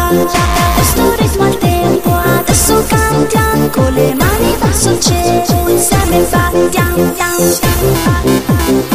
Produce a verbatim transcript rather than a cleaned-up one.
questo ritmo al tempo, adesso cantiamo con le mani verso il cielo, insieme battiamo.